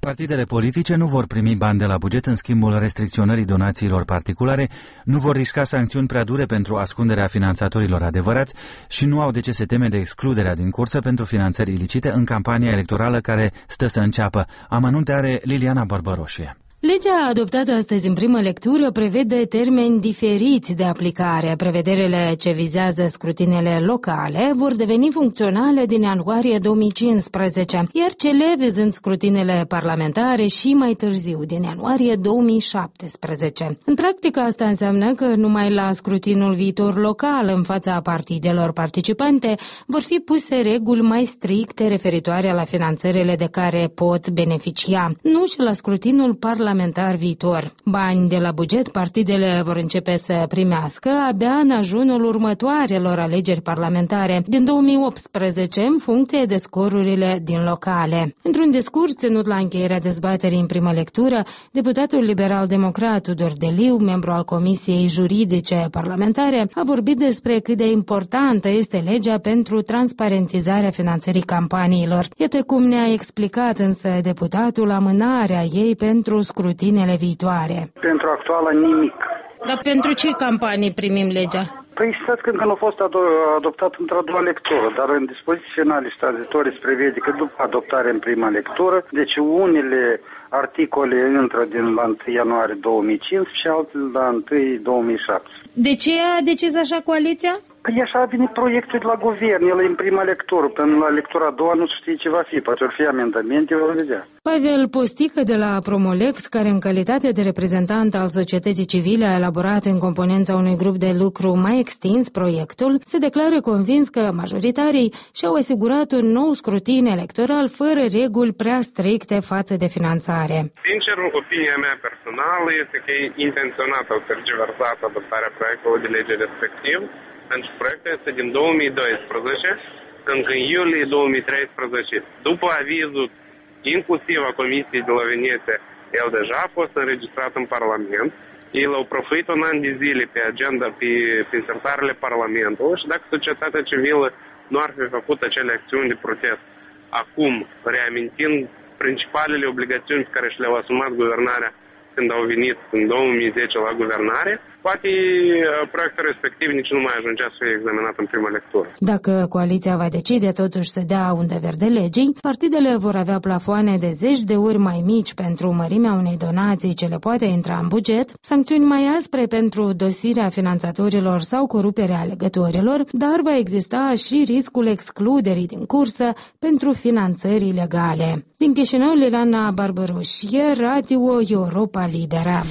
Partidele politice nu vor primi bani de la buget în schimbul restricționării donațiilor particulare, nu vor risca sancțiuni prea dure pentru ascunderea finanțatorilor adevărați și nu au de ce se teme de excluderea din cursă pentru finanțări ilicite în campania electorală care stă să înceapă. Amănunte are Liliana Barbăroșie. Legea adoptată astăzi în primă lectură prevede termeni diferiți de aplicare. Prevederile ce vizează scrutinele locale vor deveni funcționale din ianuarie 2015, iar cele vizând scrutinele parlamentare și mai târziu, din ianuarie 2017. În practică asta înseamnă că numai la scrutinul viitor local în fața partidelor participante vor fi puse reguli mai stricte referitoare la finanțările de care pot beneficia, nu și la scrutinul parlamentar viitor. Bani de la buget partidele vor începe să primească abia în ajunul următoarelor alegeri parlamentare din 2018, în funcție de scorurile din locale. Într-un discurs ținut la încheierea dezbaterii în primă lectură, deputatul liberal-democrat Tudor Deliu, membru al Comisiei Juridice Parlamentare, a vorbit despre cât de importantă este legea pentru transparentizarea finanțării campaniilor. Iată cum ne-a explicat însă deputatul amânarea ei pentru scrutinele viitoare. Pentru actuala nimic. Dar pentru ce campanii primim legea? Păi stați că încă nu a fost adoptat într-a doua lectură, dar în dispoziții finale și tranzitorii se prevede că după adoptare în prima lectură, deci unele articole intră din la 1 ianuarie 2015 și altele la 1 2017. De ce a decis așa coaliția? Păi așa a venit proiectul de la guvern, el e în prima lectură, până la lectura a doua nu știe ce va fi, poate vor fi amendamente, vor vedea. Pavel Postică de la Promolex, care în calitate de reprezentant al societății civile a elaborat în componența unui grup de lucru mai extins proiectul, se declară convins că majoritarii și-au asigurat un nou scrutin electoral fără reguli prea stricte față de finanțare. Sincer, opinia mea personală este că e intenționată o tergiversată adoptarea proiectului de lege respectiv, pentru proiectul este din 2012, când în iulie 2013, după avizul inclusiv a Comisiei de la Veneția, el deja a fost înregistrat în Parlament, ei l-au profuit un an de zile pe agenda, pe sertarele Parlamentului și dacă societatea civilă nu ar fi făcut acele acțiuni de protest, acum, reamintind principalele obligațiuni pe care și le-au asumat guvernarea când au venit în 2010 la guvernare, poate proiectul respectiv nici nu mai ajungea să fie examinat în prima lectură. Dacă coaliția va decide totuși să dea undă verde legii, partidele vor avea plafoane de 10 de ori mai mici pentru mărimea unei donații ce le poate intra în buget, sancțiuni mai aspre pentru dosirea finanțatorilor sau coruperea alegătorilor, dar va exista și riscul excluderii din cursă pentru finanțări ilegale. Din Chișinău, Liliana Barbăroșie, Radio Europa Liberă.